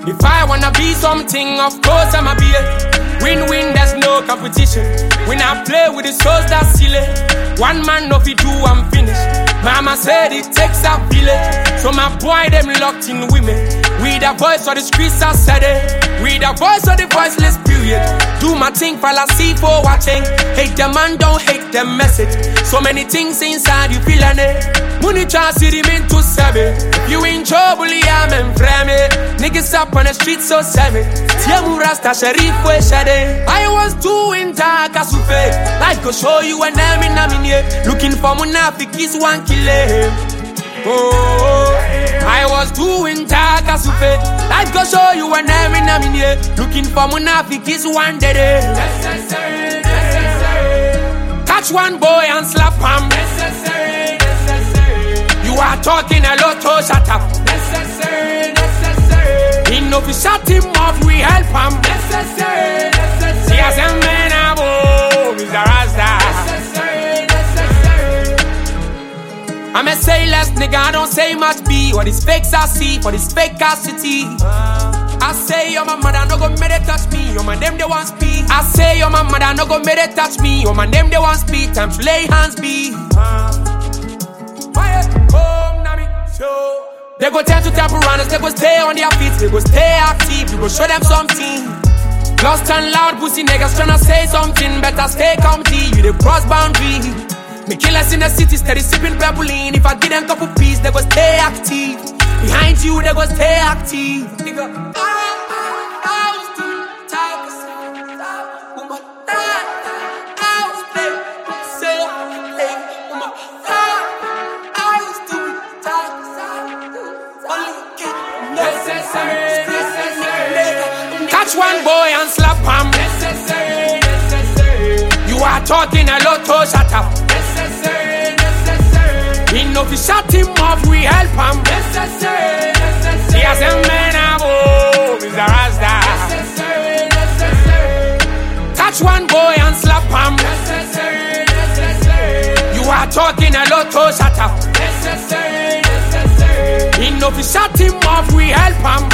If I wanna be something, of course I'ma be it. Win-win, there's no competition. When I play with the souls, that's silly. One man, no fit do, I'm finished. Mama said it takes a village. So my boy, them locked in women. We the voice of the streets, I said it. We the voice of the voiceless, period. Do my thing, fall asleep for watching. Hate the man, don't hate the message. So many things inside, you feeling it. Money chance, you mean to serve it. If you in trouble, I'm in frame it. Niggas up on the street, so savage. Tiamu Rasta, Sharif, we shade. I was doing Takasufe. Life go show you an enemy. Looking for Munafikis, one killer. Oh, I was doing Takasufe. Life go show you an enemy. Looking for Munafikis, one day. Catch one boy and slap him. You are talking a lot, oh shut up. Enough to shut him off, we help him. See as a man, I'm Mr. Rasta. I'm a say less nigga, I don't say much B. What is fakes I see, for this fake ass city. I say your mother no go make it touch me. Your man them they want speed. I say your mother no go make it touch me. Your man them they want speed. Time to lay hands be. They go tend to temple runners, they go stay on their feet, they go stay active, we go show them something. Lost and loud pussy niggas tryna say something, better stay comfy, you the cross boundary. Me killers in the city steady sipping Pebble-Lean. If I give them couple pieces, they go stay active. Behind you, they go stay active. Nigga, catch one boy and slap him. You are talking a lot, oh shut up. Enough to shut him off, we help him. He has a man, I'm Mr. Rasta. Catch one boy and slap him. You are talking a lot, oh shut up. Enough to shut him off, we help him.